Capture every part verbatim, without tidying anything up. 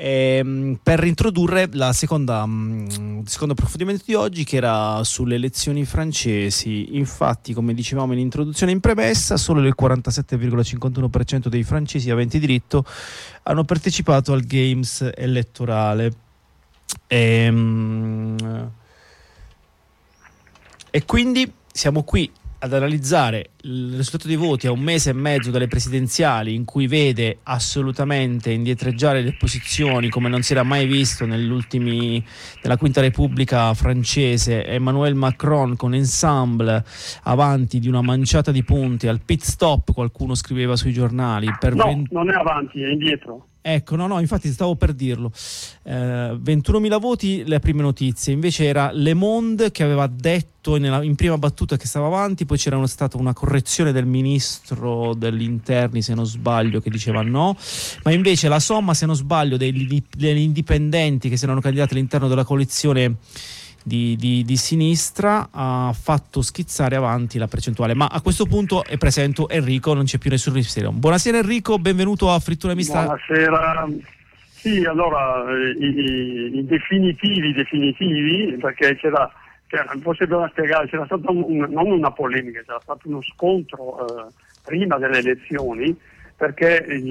ehm, per introdurre la seconda, mh, il secondo approfondimento di oggi, che era sulle elezioni francesi. Infatti, come dicevamo in introduzione in premessa, solo il quarantasette virgola cinquantuno per cento dei francesi aventi diritto hanno partecipato al Games elettorale. Ehm, e quindi siamo qui ad analizzare il risultato dei voti a un mese e mezzo dalle presidenziali, in cui vede assolutamente indietreggiare le posizioni come non si era mai visto negli ultimi, nella Quinta Repubblica francese, Emmanuel Macron con Ensemble avanti di una manciata di punti al pit stop, qualcuno scriveva sui giornali. Per no, venti non è avanti, è indietro. Ecco, no, no, infatti stavo per dirlo. Eh, ventunomila voti le prime notizie, invece era Le Monde che aveva detto nella, in prima battuta che stava avanti, poi c'era una, stata una correzione del ministro degli interni, se non sbaglio, che diceva no, ma invece la somma, se non sbaglio, degli, degli indipendenti che si erano candidati all'interno della coalizione Di, di, di sinistra ha fatto schizzare avanti la percentuale. Ma a questo punto è presente Enrico, non c'è più nessun mistero. Buonasera Enrico, benvenuto a Frittura Mista. Buonasera. Sì, allora i, i, i definitivi definitivi perché c'era, c'era forse dobbiamo spiegare, c'era stata un, non una polemica, c'era stato uno scontro eh, prima delle elezioni, perché il,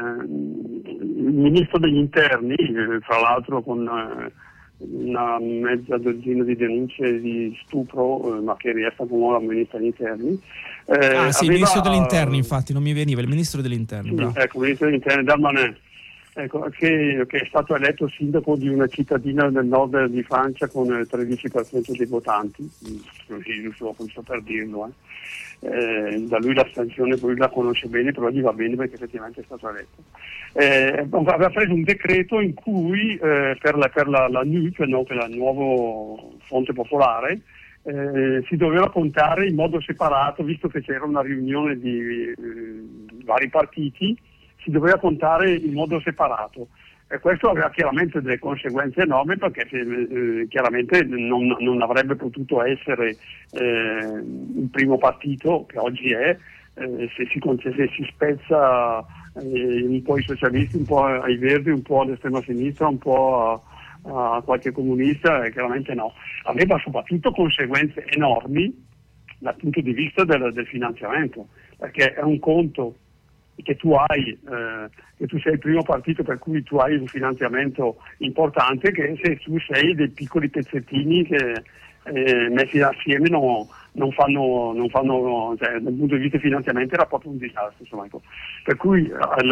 il ministro degli interni, eh, fra l'altro con eh, una mezza dozzina di denunce di stupro, eh, ma che riesca come la ministra degli interni. Eh, ah sì, aveva, il ministro degli interni, infatti, non mi veniva, il ministro degli interni. Sì, bravo. ecco, il ministro degli interni, Darmanin, ecco, che, che è stato eletto sindaco di una cittadina del nord di Francia con il tredici per cento dei votanti, così giusto per dirlo. Eh. Eh, da lui l'astensione lui la conosce bene, però gli va bene perché effettivamente è stato eletto. Eh, aveva preso un decreto in cui eh, per la, per la, la N U P, no, per il nuovo Fronte Popolare, eh, si doveva contare in modo separato, visto che c'era una riunione di eh, vari partiti, si doveva contare in modo separato. E questo aveva chiaramente delle conseguenze enormi, perché eh, chiaramente non, non avrebbe potuto essere eh, il primo partito che oggi è, eh, se, si, se si spezza eh, un po' i socialisti, un po' ai verdi, un po' all'estrema sinistra, un po' a, a qualche comunista, eh, chiaramente no. Aveva soprattutto conseguenze enormi dal punto di vista del, del finanziamento, perché è un conto che tu hai, eh, che tu sei il primo partito per cui tu hai un finanziamento importante, che se tu sei dei piccoli pezzettini che eh, messi assieme no, non fanno, non fanno cioè, dal punto di vista di finanziamento era proprio un disastro, insomma, ecco. Per cui eh,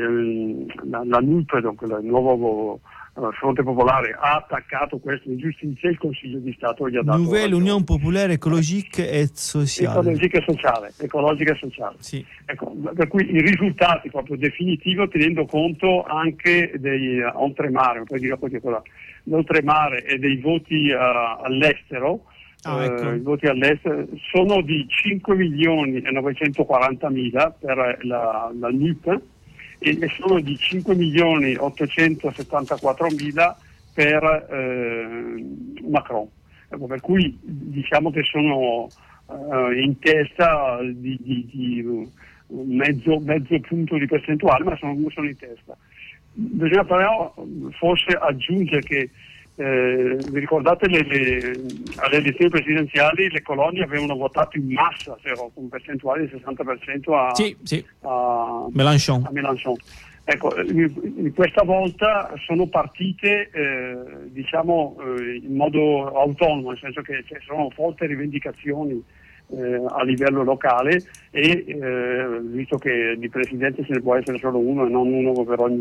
la, la N U P, il nuovo uh, Fronte Popolare, ha attaccato questo in giustizia, il Consiglio di Stato gli ha dato Nouvelle Union Populaire Écologique et Sociale. Ecologica e sociale, ecologica e sociale. Sì. Ecco, per cui i risultati proprio definitivi, tenendo conto anche dei uh, oltremare, poi dire qualche cosa, l'oltremare e dei voti uh, all'estero. Ah, ecco. uh, I voti all'estero sono di cinque milioni e novecentoquarantamila per la, la N U P e, e sono di cinque milioni ottocentosettantaquattromila per eh, Macron. Ecco, per cui diciamo che sono uh, in testa di, di, di mezzo, mezzo punto di percentuale, ma sono, sono in testa. Bisogna però forse aggiungere che eh, vi ricordate le, le, alle elezioni presidenziali le colonie avevano votato in massa, cioè con percentuali del sessanta per cento a, sì, sì. a, Mélenchon. a Mélenchon. Ecco, questa volta sono partite eh, diciamo eh, in modo autonomo, nel senso che ci sono forti rivendicazioni eh, a livello locale e eh, visto che di presidente se ne può essere solo uno e non uno per ogni,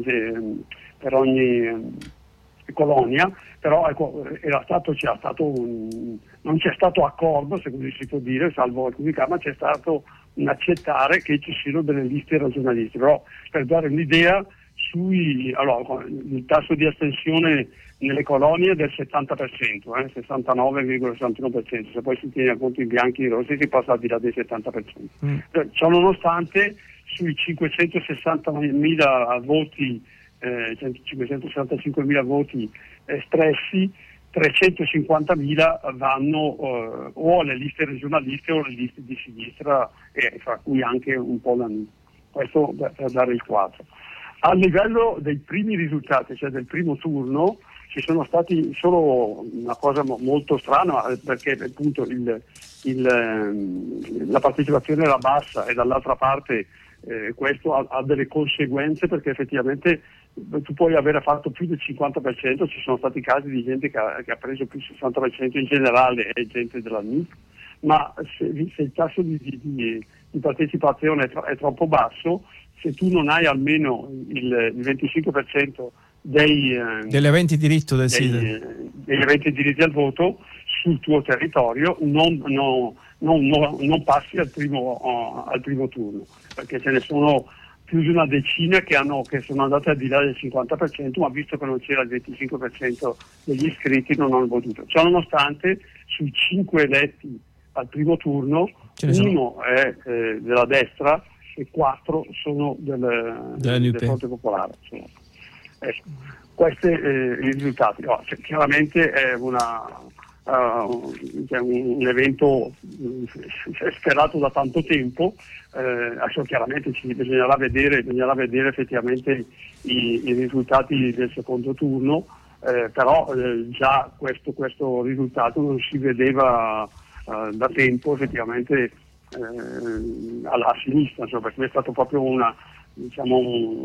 per ogni colonia, però ecco, era stato, c'era stato un, non c'è stato accordo, se così si può dire, salvo alcuni casi, ma c'è stato un accettare che ci siano delle liste regionalistiche. Però per dare un'idea, sui, allora, il tasso di astensione nelle colonie è del settanta per cento, eh, sessantanove virgola sessantuno per cento, se poi si tiene conto i bianchi e i rossi si passa al di là del settanta per cento. Mm. Ciò nonostante, sui cinquecentosessantamila voti Eh, cinquecentosessantacinquemila voti espressi, trecentocinquantamila vanno eh, o alle liste regionaliste o alle liste di sinistra, eh, fra cui anche un po' la N U. Questo per, per dare il quadro. a livello dei primi risultati, cioè del primo turno, ci sono stati solo una cosa mo- molto strana, perché appunto il, il, ehm, la partecipazione era bassa e dall'altra parte eh, questo ha, ha delle conseguenze, perché effettivamente tu puoi aver fatto più del cinquanta per cento, ci sono stati casi di gente che ha, che ha preso più del sessanta per cento in generale, è gente della N U P, ma se, se il tasso di, di, di partecipazione è, tro- è troppo basso, se tu non hai almeno il, il venticinque per cento dei, eh, degli aventi diritto del dei, sito, eh, degli aventi diritti al voto sul tuo territorio, non, no, non, no, non passi al primo, uh, al primo turno, perché ce ne sono più di una decina che, hanno, che sono andate al di là del cinquanta per cento, ma visto che non c'era il venticinque per cento degli iscritti non hanno votato. Ciò nonostante, sui cinque eletti al primo turno, uno è eh, della destra e quattro sono del, del Fronte Popolare. Insomma. Ecco, questi eh, i risultati. No, cioè, chiaramente è una, uh, cioè un, un evento uh, sperato da tanto tempo. Eh, adesso chiaramente ci bisognerà vedere, bisognerà vedere effettivamente i, i risultati del secondo turno, eh, però eh, già questo, questo risultato non si vedeva uh, da tempo effettivamente eh, alla a sinistra, insomma, perché è stato proprio una, diciamo,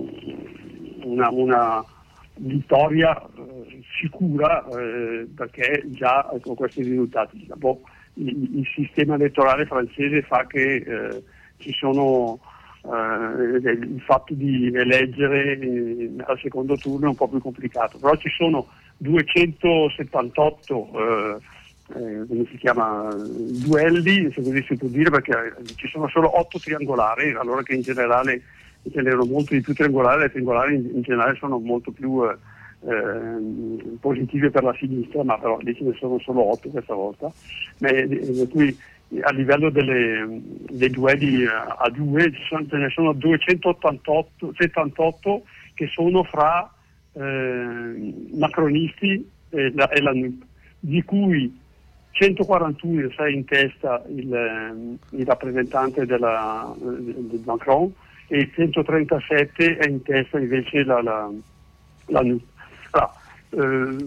una, una vittoria eh, sicura, eh, perché già con questi risultati boh, il, il sistema elettorale francese fa che eh, ci sono eh, il fatto di eleggere eh, al secondo turno è un po' più complicato, però ci sono duecentosettantotto eh, eh, come si chiama duelli, se così si può dire, perché ci sono solo otto triangolari, allora che in generale ce n'erano molto di più triangolari, le triangolari in, in generale sono molto più eh, eh, positive per la sinistra, ma però lì ce ne sono solo otto questa volta, per cui a livello delle, dei duelli a due ci sono, ce ne sono duecentottantotto settantotto che sono fra eh, macronisti e la, e la N U P, di cui centoquarantuno sei in testa il, il rappresentante della, del Macron e centotrentasette è in testa invece la, la, la N U P. Allora, eh,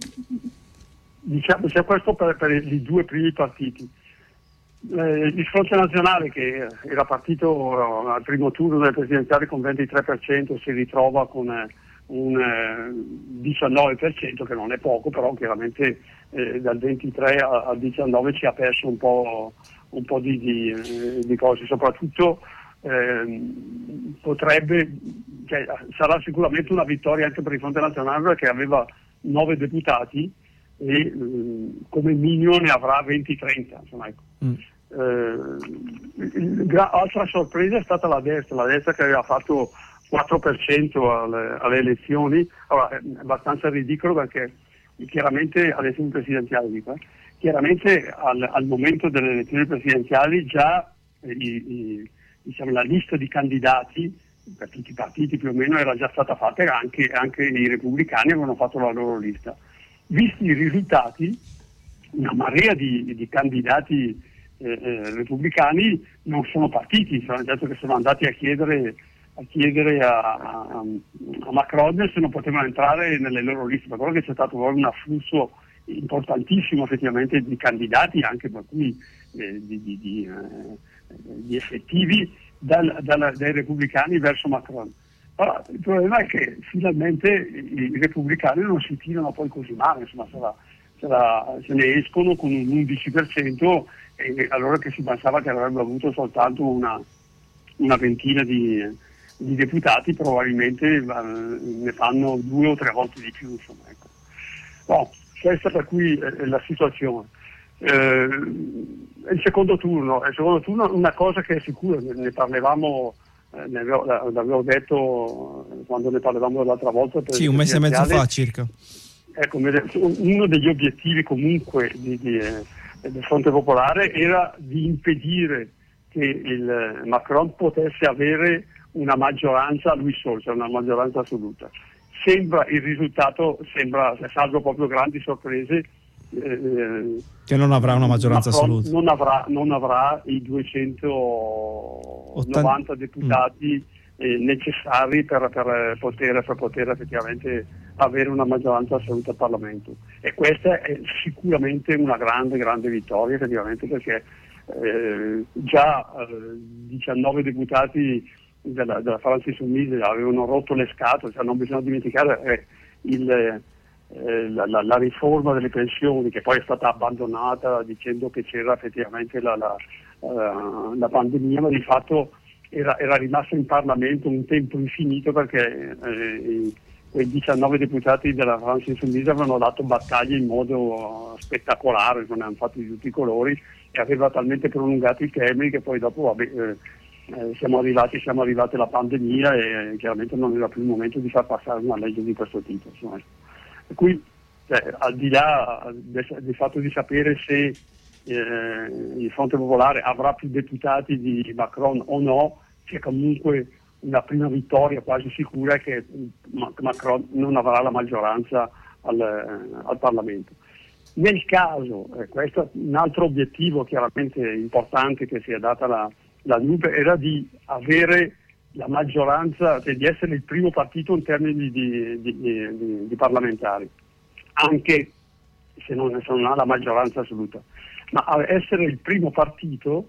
diciamo, c'è questo per, per i due primi partiti. Eh, il Fronte Nazionale, che era partito al primo turno delle presidenziali con ventitré per cento, si ritrova con eh, un eh, diciannove per cento, che non è poco, però chiaramente eh, dal ventitré al diciannove ci ha perso un po', un po' di, di, eh, di cose, soprattutto eh, potrebbe, cioè, sarà sicuramente una vittoria anche per il Fronte Nazionale, perché aveva nove deputati e eh, come minimo ne avrà venti trenta, insomma, ecco. Mm. Eh, altra sorpresa è stata la destra, la destra che aveva fatto quattro per cento alle, alle elezioni. Allora, è abbastanza ridicolo perché chiaramente alle elezioni presidenziali dico, eh, chiaramente al, al momento delle elezioni presidenziali già eh, i, diciamo, la lista di candidati per tutti i partiti più o meno era già stata fatta, e anche, anche i repubblicani avevano fatto la loro lista. Visti i risultati, una marea di, di candidati eh, eh, repubblicani non sono partiti, sono detto che sono andati a chiedere a chiedere a, a, a Macron se non potevano entrare nelle loro liste, per quello che c'è stato un afflusso importantissimo effettivamente di candidati, anche per cui eh, di, di, di, eh, di effettivi dal, dal, dai repubblicani verso Macron. Allora, il problema è che finalmente i, i repubblicani non si tirano poi così male, insomma, sarà, sarà, se ne escono con un undici per cento, e allora che si pensava che avrebbero avuto soltanto una, una ventina di, di deputati, probabilmente eh, ne fanno due o tre volte di più, insomma, ecco. Bon, questa per cui è, è la situazione. Eh, il secondo turno, il secondo turno una cosa che è sicura, ne parlavamo, eh, ne avevo, l'avevo detto quando ne parlavamo l'altra volta. Per sì, un mese e mezzo fa circa. Ecco, uno degli obiettivi comunque di, di, eh, del Fronte Popolare era di impedire che il Macron potesse avere una maggioranza a lui solo, cioè una maggioranza assoluta. Sembra il risultato, sembra, salvo proprio grandi sorprese, eh, che non avrà una maggioranza Macron assoluta. Non avrà, non avrà i duecentonovanta deputati eh, necessari per, per, poter, per poter effettivamente avere una maggioranza assoluta al Parlamento. E questa è sicuramente una grande, grande vittoria, effettivamente, perché eh, già eh, diciannove deputati della, della Francia Insoumise avevano rotto le scatole, cioè non bisogna dimenticare eh, il, eh, la, la, la riforma delle pensioni, che poi è stata abbandonata dicendo che c'era effettivamente la, la, uh, la pandemia, ma di fatto era, era rimasta in Parlamento un tempo infinito, perché eh, quei diciannove deputati della Francia Insoumise avevano dato battaglia in modo spettacolare, ne hanno fatti di tutti i colori, e aveva talmente prolungato i termini che poi dopo vabbè, eh, eh, siamo arrivati siamo arrivati alla pandemia, e chiaramente non era più il momento di far passare una legge di questo tipo, insomma. E qui, cioè, al di là del, del fatto di sapere se eh, il Fronte Popolare avrà più deputati di Macron o no, c'è comunque una prima vittoria quasi sicura, che Macron non avrà la maggioranza al, al Parlamento. Nel caso, eh, questo è un altro obiettivo chiaramente importante che si è data la, la N U P, era di avere la maggioranza, cioè di essere il primo partito in termini di, di, di, di parlamentari, anche se non, se non ha la maggioranza assoluta. Ma essere il primo partito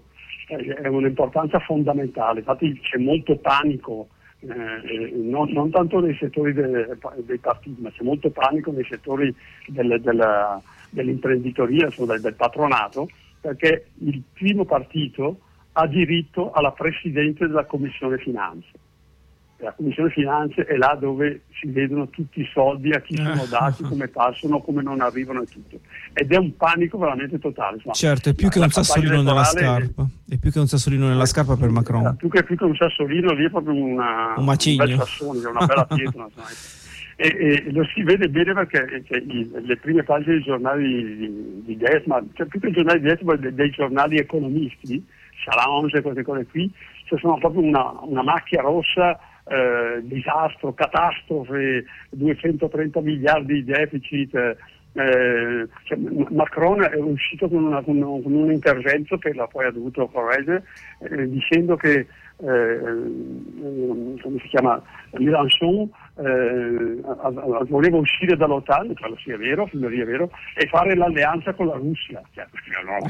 è un'importanza fondamentale. Infatti c'è molto panico, eh, non, non tanto nei settori de, dei partiti, ma c'è molto panico nei settori del, della, dell'imprenditoria, insomma, del, del patronato, perché il primo partito ha diritto alla Presidente della Commissione Finanze. La Commissione Finanze è là dove si vedono tutti i soldi, a chi sono dati, come passano, come non arrivano e tutto. Ed è un panico veramente totale. Insomma, certo, è più che un sassolino nella scarpa. È più che un sassolino nella scarpa per Macron. Più che, più che un sassolino, lì è proprio una, un macigno. Un bel sassone, una bella pietra. e, e lo si vede bene perché cioè, i, le prime pagine dei giornali di, di destra, cioè più che i giornali di destra, dei, dei giornali economisti, Challenge e queste cose qui, cioè sono proprio una, una macchia rossa. Eh, disastro, catastrofe, duecentotrenta miliardi di deficit. Eh, cioè, Macron è uscito con, una, con, un, con un intervento che la poi ha dovuto correggere, eh, dicendo che eh, come si chiama, Mélenchon eh, voleva uscire dall'OTAN, quello sì è vero, quello lì è vero, e fare l'alleanza con la Russia. Cioè, no.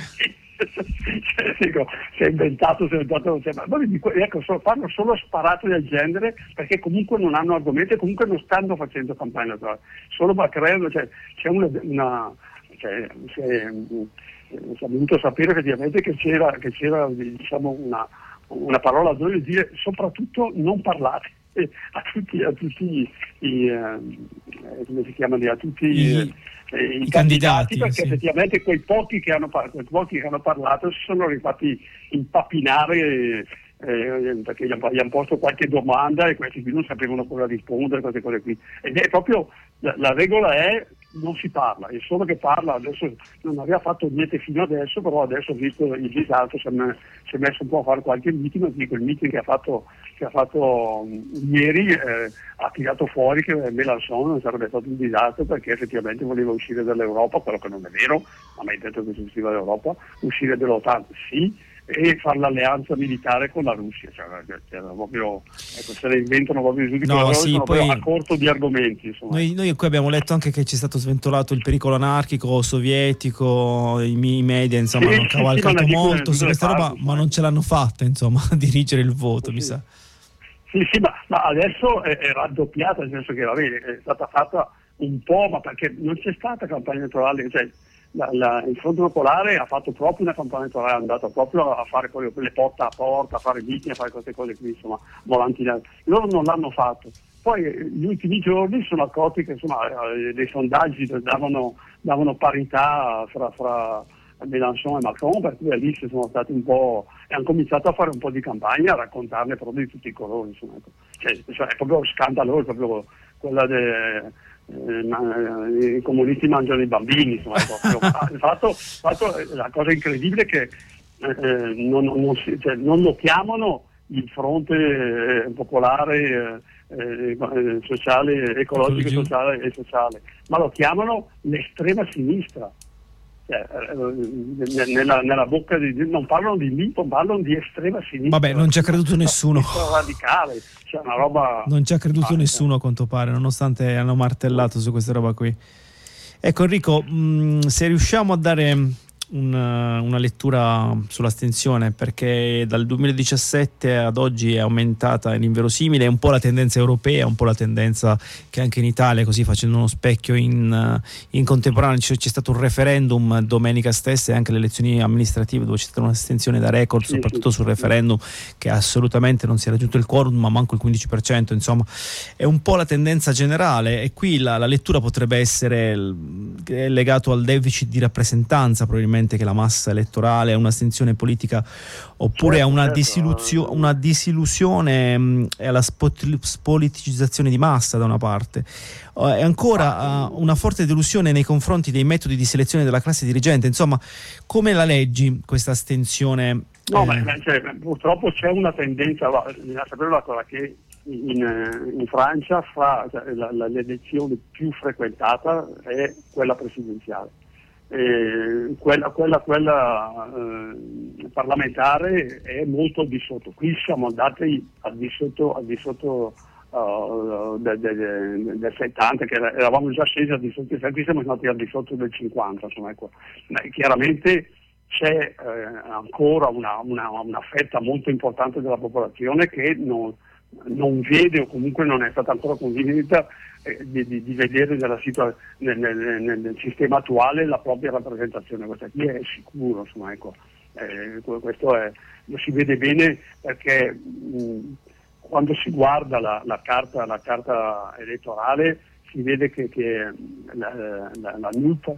Cioè, dico, si è inventato, si è inventato cioè, ma, ecco, so, fanno solo sparate del genere, perché comunque non hanno argomenti e comunque non stanno facendo campagna elettorale, solo per creare, cioè, c'è una, una cioè, si è, si è venuto a sapere effettivamente che c'era, che c'era diciamo una, una parola d'ordine di dire soprattutto non parlate a tutti, a tutti i eh, come si chiamano, a tutti i, eh, i, i candidati, candidati, perché sì. Effettivamente quei pochi che hanno, quei pochi che hanno parlato si sono rifatti impapinare, eh, perché gli hanno, gli hanno posto qualche domanda e questi qui non sapevano cosa rispondere, queste cose qui. Ed è proprio la, la regola è non si parla, è solo che parla. Adesso non aveva fatto niente fino adesso, però adesso visto il disastro si è, si è messo un po' a fare qualche meeting, dico il meeting che ha fatto, che ha fatto ieri eh, ha tirato fuori che Mélenchon non sarebbe stato un disastro perché effettivamente voleva uscire dall'Europa, quello che non è vero, ha mai detto che si usciva dall'Europa, uscire dall'OTAN sì, e fare l'alleanza militare con la Russia, cioè, cioè, proprio, ecco, se ne inventano proprio tutti no, sì, sono poi a corto di argomenti. Noi, noi qui abbiamo letto anche che c'è stato sventolato il pericolo anarchico sovietico, i, i media insomma sì, hanno cavalcato sì, molto su questa roba, parti, ma non ce l'hanno fatta insomma a dirigere il voto, sì. mi sa. Sì, sì, ma, ma adesso è, è raddoppiata, nel senso che vabbè, è stata fatta un po', ma perché non c'è stata campagna elettorale, cioè La, la, il Fronte Popolare ha fatto proprio una campagna elettorale, è andato proprio a fare quelle, quelle porta a porta, a fare meeting, a fare queste cose qui, insomma, volanti. Loro non l'hanno fatto. Poi gli ultimi giorni sono accorti che insomma dei sondaggi davano, davano parità fra, fra Mélenchon e Macron, per cui lì si sono stati un po' e hanno cominciato a fare un po' di campagna, a raccontarne proprio di tutti i colori, insomma, ecco. Cioè, cioè, è proprio scandaloso, proprio quella de, Eh, i comunisti mangiano i bambini, insomma, il fatto, fatto, la cosa incredibile è che eh, non, non, si, cioè, non lo chiamano il fronte eh, popolare eh, eh, sociale, ecologico, sociale e sociale, ma lo chiamano l'estrema sinistra. cioè, nella, nella bocca di non parlano di Lippo, parlano di estrema sinistra. Vabbè, non ci ha creduto nessuno. Radicale, cioè una roba. Non ci ha creduto ah, nessuno a quanto pare, nonostante hanno martellato su questa roba qui. Ecco Enrico, mh, se riusciamo a dare una, una lettura sull'astensione, perché dal duemiladiciassette ad oggi è aumentata l'inverosimile, è un po' la tendenza europea, un po' la tendenza che anche in Italia, così facendo uno specchio in, in contemporanea, c'è, c'è stato un referendum domenica stessa e anche le elezioni amministrative dove c'è stata un'astensione da record, sì, soprattutto sì, sul sì. referendum, che assolutamente non si è raggiunto il quorum, ma manco il quindici per cento, insomma è un po' la tendenza generale, e qui la, la lettura potrebbe essere legato al deficit di rappresentanza probabilmente che la massa elettorale, a un'astensione politica, oppure certo, a una, certo. disiluzio- una disillusione mh, e alla spot- spoliticizzazione di massa da una parte, uh, e ancora uh, una forte delusione nei confronti dei metodi di selezione della classe dirigente. Insomma, come la leggi questa astensione? No, eh... ma cioè, purtroppo c'è una tendenza, bisogna sapere una cosa, che in, in Francia fra, cioè, la, la, l'elezione più frequentata è quella presidenziale. Eh, quella, quella, quella eh, parlamentare è molto al di sotto. Qui siamo andati al di sotto, al di sotto uh, del, del, del settanta, che eravamo già scesi al di sotto, qui siamo andati al di sotto del cinquanta, insomma, ecco. Chiaramente c'è eh, ancora una, una, una fetta molto importante della popolazione che non, non vede, o comunque non è stata ancora convinta eh, di, di, di vedere nella situa- nel, nel, nel, nel sistema attuale la propria rappresentazione. Questa qui è sicuro, insomma, ecco. Eh, questo è, lo si vede bene perché mh, quando si guarda la, la, carta, la carta elettorale si vede che, che la, la, la N U P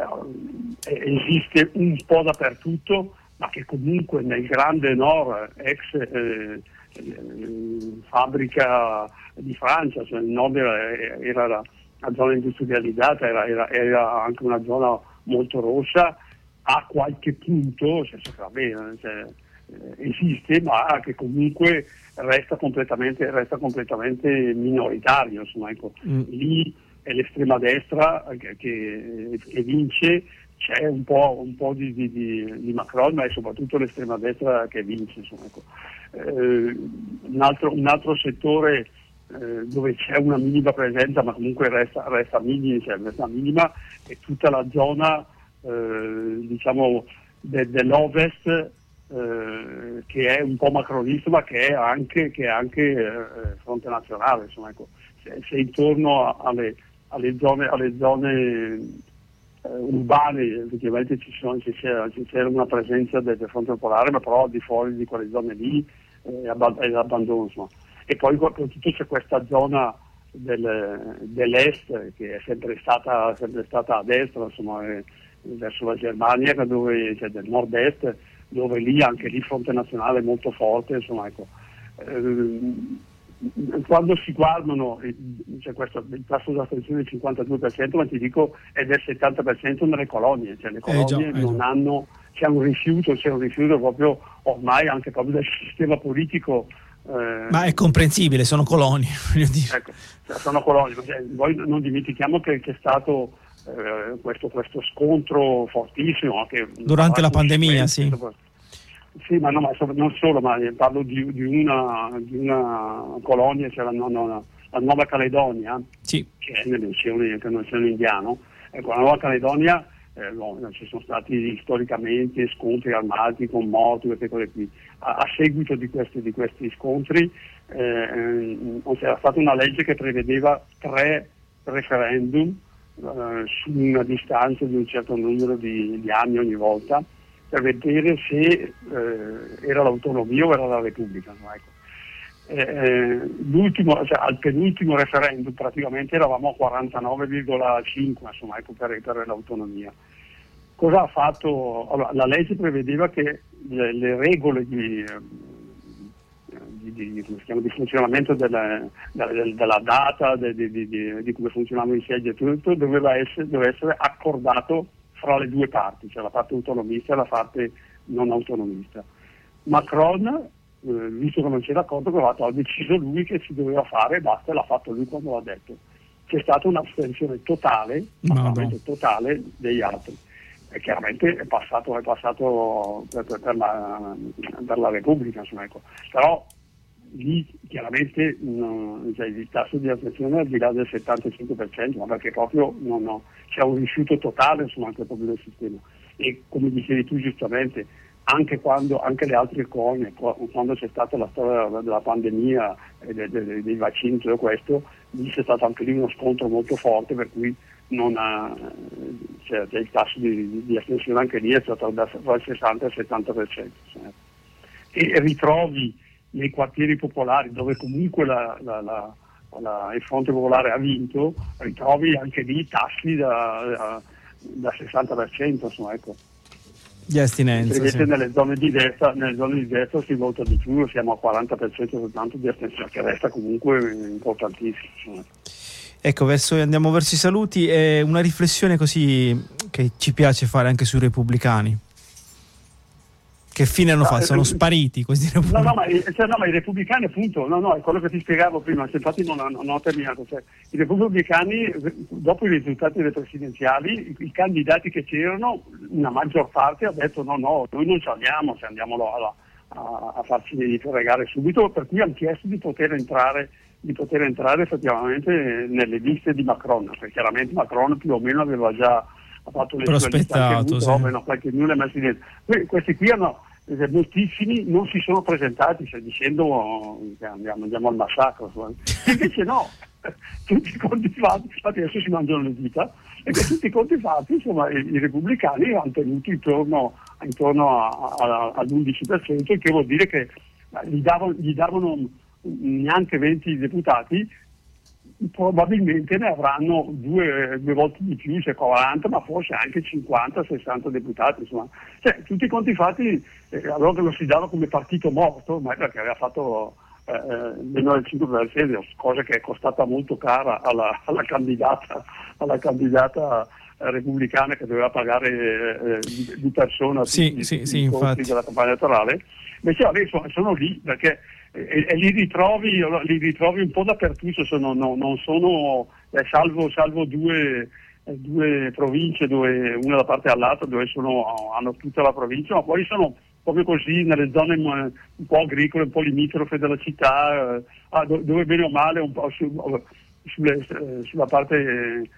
eh, esiste un po' dappertutto, ma che comunque nel grande nord, ex eh, fabbrica di Francia, cioè il nord era, era la, la zona industrializzata, era, era, era anche una zona molto rossa, a qualche punto, cioè, va bene, cioè, eh, esiste, ma che comunque resta completamente, resta completamente minoritario, insomma, ecco. Mm. Lì è l'estrema destra che, che, che vince, c'è un po', un po' di, di, di Macron, ma è soprattutto l'estrema destra che vince, insomma, ecco. Eh, un, altro, un altro settore eh, dove c'è una minima presenza, ma comunque resta, resta, minima, cioè resta minima, è tutta la zona eh, diciamo de, dell'Ovest, eh, che è un po' macronista, ma che è anche, che è anche eh, Fronte Nazionale, insomma, ecco. Se, se intorno a, alle, alle zone, alle zone urbane effettivamente ci sono, ci c'era, ci c'era una presenza del, del Fronte Popolare, ma però al di fuori di quelle zone lì eh, abband- è l'abbandono, insomma. E poi soprattutto c'è questa zona del, dell'est che è sempre stata, sempre stata a destra, insomma, eh, verso la Germania, dove, cioè del nord-est, dove lì anche lì Fronte Nazionale è molto forte, insomma, ecco. Eh, quando si guardano, c'è questo, il tasso di astensione del cinquantadue per cento, ma ti dico è del settanta per cento nelle colonie, cioè le colonie eh già, non eh hanno, c'è un rifiuto, c'è un rifiuto proprio ormai anche proprio del sistema politico. Eh, ma è comprensibile, sono colonie, voglio dire. Ecco, cioè sono colonie, cioè, poi non dimentichiamo che c'è stato eh, questo, questo scontro fortissimo anche durante la pandemia, sì. Sì, ma, no, ma non solo, ma parlo di, di, una, di una colonia, cioè la, no, no, la Nuova Caledonia, sì, che è nell'Oceano Indiano. Ecco, la Nuova Caledonia eh, no, ci sono stati storicamente scontri armati con morti, queste cose qui. A, a seguito di questi, di questi scontri eh, c'era stata una legge che prevedeva tre referendum eh, su una distanza di un certo numero di, di anni ogni volta, per vedere se eh, era l'autonomia o era la Repubblica. No? Ecco. Eh, l'ultimo, cioè, al penultimo referendum praticamente eravamo a quarantanove virgola cinque, insomma, ecco, per, per l'autonomia. Cosa ha fatto? Allora, la legge prevedeva che le, le regole di, di, di, come si chiama, di funzionamento della, della, della data, de, de, de, de, di come funzionavano i seggi e tutto, doveva essere, doveva essere accordato fra le due parti, cioè la parte autonomista e la parte non autonomista. Macron, eh, visto che non c'era accordo, ha deciso lui che si doveva fare e basta, e l'ha fatto lui quando l'ha detto. C'è stata un'astensione totale, assolutamente totale, degli altri. e chiaramente è passato, è passato per, per, la, per la Repubblica, insomma, ecco. Però lì chiaramente no, cioè, il tasso di astensione è al di là del settantacinque per cento, ma perché proprio no, no, c'è un rifiuto totale, insomma, anche proprio del sistema. E come dicevi tu giustamente, anche quando anche le altre economie, quando c'è stata la storia della pandemia e dei, dei, dei vaccini, tutto questo, lì c'è stato anche lì uno scontro molto forte, per cui non ha, cioè, cioè il tasso di, di astensione anche lì è stato dal sessanta al settanta per cento. Cioè. E ritrovi nei quartieri popolari dove comunque la, la, la, la, il Fronte Popolare ha vinto, ritrovi anche lì tassi da, da, da sessanta per cento, insomma, ecco. Di astinenza. Invece sì. nelle zone di destra, nelle zone di destra si vota di più, siamo al quaranta per cento soltanto di astensione, che resta comunque importantissimo. Insomma. Ecco, verso, andiamo verso i saluti. È una riflessione così che ci piace fare anche sui repubblicani. Che fine hanno no, fatto? Sono eh, spariti questi repubblicani? No, no, ma, cioè, no, ma i repubblicani appunto, no, no, è quello che ti spiegavo prima, infatti non, non ho terminato. Cioè, i repubblicani, dopo i risultati delle presidenziali, i, i candidati che c'erano, una maggior parte ha detto no, no, noi non ci andiamo, se andiamo a, a, a farci fregare subito, per cui hanno chiesto di poter entrare di poter entrare effettivamente nelle liste di Macron, perché chiaramente Macron più o meno aveva già ha fatto le sue liste anche lui, però meno qualche nulla è messo dentro. Questi qui hanno moltissimi non si sono presentati, cioè dicendo che andiamo, andiamo al massacro, invece no, tutti i conti fatti, infatti adesso si mangiano le dita, e che tutti i conti fatti, insomma, i, i repubblicani hanno tenuto intorno, intorno a, a, all'undici per cento, il che vuol dire che gli davano, gli davano neanche venti deputati, probabilmente ne avranno due, due volte di più, cioè quaranta, ma forse anche cinquanta sessanta deputati, insomma. Cioè, tutti i conti fatti, eh, allora che lo si dava come partito morto, ma perché aveva fatto eh, meno del cinque per cento, cosa che è costata molto cara alla, alla candidata, alla candidata eh, repubblicana, che doveva pagare eh, di, di persona sì, tutti sì, i sì, costi della campagna elettorale. Invece adesso sono lì perché e, e li ritrovi li ritrovi un po' dappertutto, sono, no, non sono eh, salvo, salvo due, eh, due province, dove una da parte all'altra dove sono, hanno tutta la provincia, ma poi sono proprio così nelle zone un po' agricole, un po' limitrofe della città, eh, dove bene o male un po' su, sulle, sulla parte eh,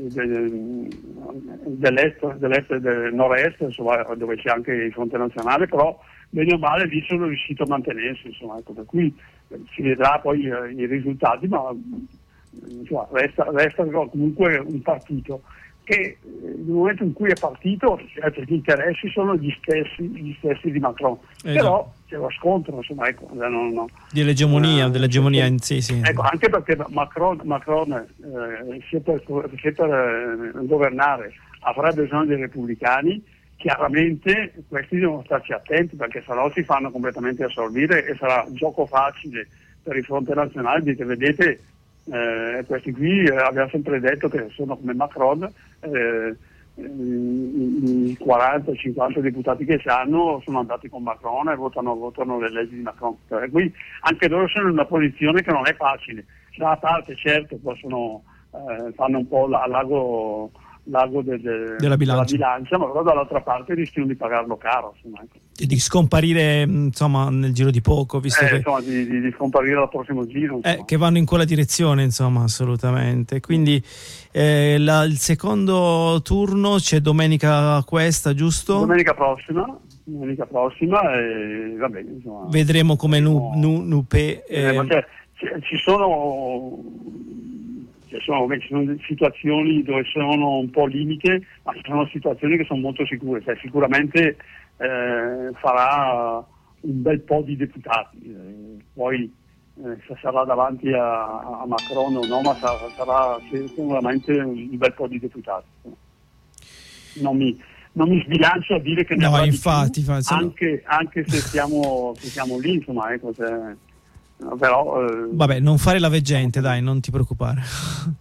dell'est, dell'est e del nord-est, insomma, dove c'è anche il fronte nazionale, però bene o male lì sono riuscito a mantenersi, insomma, ecco, per cui si vedrà poi eh, i risultati, ma insomma, resta, resta comunque un partito che nel momento in cui è partito, certo, gli interessi sono gli stessi, gli stessi di Macron, eh però no. C'è lo scontro, insomma, ecco, no, no. dell'egemonia, eh, dell'egemonia in sé, sì. Ecco, anche perché Macron, Macron eh, sia per, sia per eh, governare avrà bisogno dei repubblicani. Chiaramente questi devono starci attenti, perché sennò si fanno completamente assorbire e sarà gioco facile per il fronte nazionale. Dite, vedete, eh, questi qui eh, abbiamo sempre detto che sono come Macron, eh, i, i quaranta cinquanta deputati che hanno sono andati con Macron e votano, votano le leggi di Macron. Per cui anche loro sono in una posizione che non è facile. Da una parte certo possono eh, fanno un po' a lago l'ago de, de, della, bilancia. della bilancia, ma però dall'altra parte rischiano di pagarlo caro, insomma, ecco. E di scomparire, insomma, nel giro di poco, visto eh, che insomma, di, di, di scomparire al prossimo giro, eh, che vanno in quella direzione, insomma, assolutamente. Quindi eh, la, il secondo turno c'è domenica questa, giusto? Domenica prossima domenica prossima e va bene, insomma, vedremo come nu, nu, Nupe eh, eh, cioè, ci sono Ci sono, ci sono situazioni dove sono un po' limite, ma ci sono situazioni che sono molto sicure, cioè, sicuramente eh, farà un bel po' di deputati, eh, poi eh, se sarà davanti a, a Macron o no, ma sarà, sarà sicuramente un bel po' di deputati. Non mi, non mi sbilancio a dire che ne no, avrà infatti, di più, infatti, anche, anche se siamo, se siamo lì, insomma, ecco, cioè, però, eh, vabbè, non fare la veggente, dai, non ti preoccupare.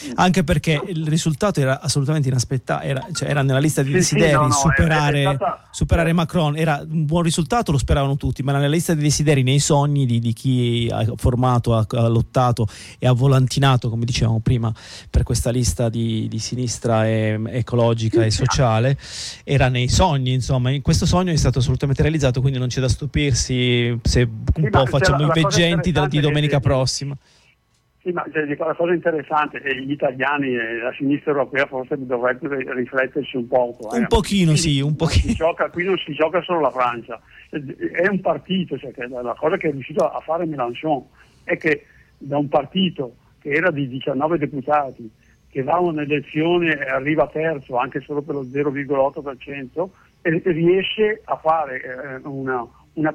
Anche perché il risultato era assolutamente inaspettato, era, cioè era nella lista di Sì, desideri, sì, no, no, superare, è- è stata- superare Macron, era un buon risultato, lo speravano tutti, ma nella lista di desideri, nei sogni di, di chi ha formato, ha, ha lottato e ha volantinato, come dicevamo prima, per questa lista di, di sinistra e, ecologica e sociale, era nei sogni, insomma, in questo sogno è stato assolutamente realizzato, quindi non c'è da stupirsi se un Sì, po' ma facciamo la- i la cosa veggenti della- di interessante è domenica che- prossima. Sì, ma cioè, dico, la cosa interessante è che gli italiani e la sinistra europea forse dovrebbero riflettersi un poco. Eh. Un pochino, Qui sì, un non pochino. si gioca, qui non si gioca solo la Francia, è un partito, cioè, che la cosa che è riuscito a fare Mélenchon è che da un partito che era di diciannove deputati, che va a un'elezione e arriva terzo anche solo per lo zero virgola otto per cento, e riesce a fare eh, una... Una,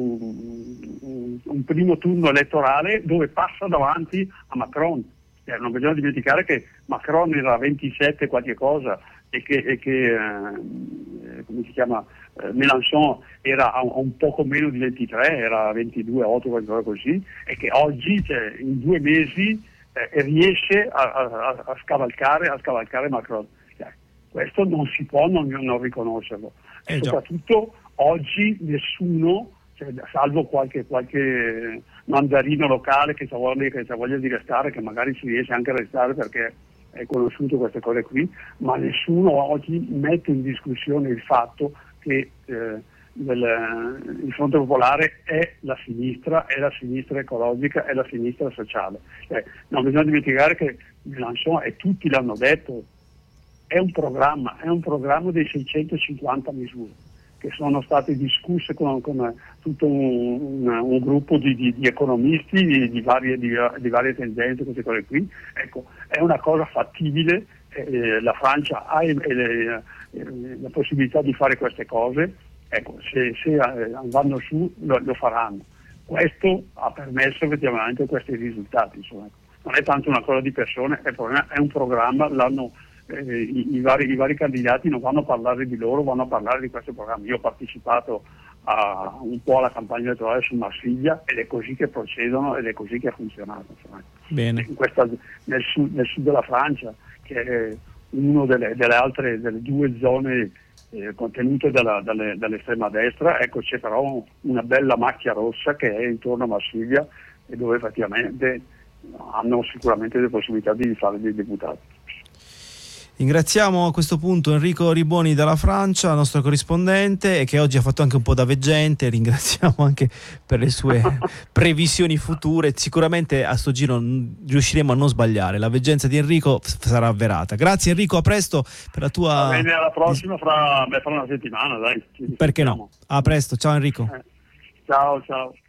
un, un primo turno elettorale dove passa davanti a Macron. Eh, non bisogna dimenticare che Macron era a ventisette qualche cosa e che, e che eh, come si chiama, eh, Mélenchon era a, a un poco meno di ventitré, era a ventidue otto, qualcosa così, e che oggi, cioè, in due mesi eh, riesce a, a, a, scavalcare, a scavalcare Macron. Eh, questo non si può non, non riconoscerlo. Eh, e soprattutto oggi nessuno, cioè, salvo qualche, qualche mandarino locale che ha voglia, che ha voglia di restare, che magari ci riesce anche a restare perché è conosciuto queste cose qui, ma nessuno oggi mette in discussione il fatto che eh, del, il Fronte Popolare è la sinistra, è la sinistra ecologica, è la sinistra sociale. Cioè, non bisogna dimenticare che Mélenchon, e tutti l'hanno detto, è un programma, è un programma dei seicentocinquanta misure che sono state discusse con, con tutto un, un, un gruppo di, di, di economisti di, di, varie, di, di varie tendenze, queste cose qui. Ecco, è una cosa fattibile, eh, la Francia ha eh, eh, la possibilità di fare queste cose, ecco, se, se eh, vanno su lo, lo faranno. Questo ha permesso effettivamente questi risultati. Insomma. Non è tanto una cosa di persone, è, è un programma, l'hanno Eh, i, i, vari, i vari candidati non vanno a parlare di loro, vanno a parlare di questo programma. Io ho partecipato a, un po' alla campagna elettorale su Marsiglia ed è così che procedono ed è così che ha funzionato. Bene. In questa, nel, sud, nel sud della Francia, che è una delle, delle altre delle due zone eh, contenute dalla, dalle, dall'estrema destra, ecco, c'è però una bella macchia rossa che è intorno a Marsiglia e dove effettivamente hanno sicuramente le possibilità di fare dei deputati. Ringraziamo a questo punto Enrico Riboni dalla Francia, nostro corrispondente, e che oggi ha fatto anche un po' da veggente. Ringraziamo anche per le sue previsioni future. Sicuramente a sto giro riusciremo a non sbagliare. La veggenza di Enrico sarà avverata. Grazie Enrico, a presto per la tua... Va bene, alla prossima fra, beh, fra una settimana, dai. Perché no? A presto, ciao Enrico. Eh. Ciao, ciao.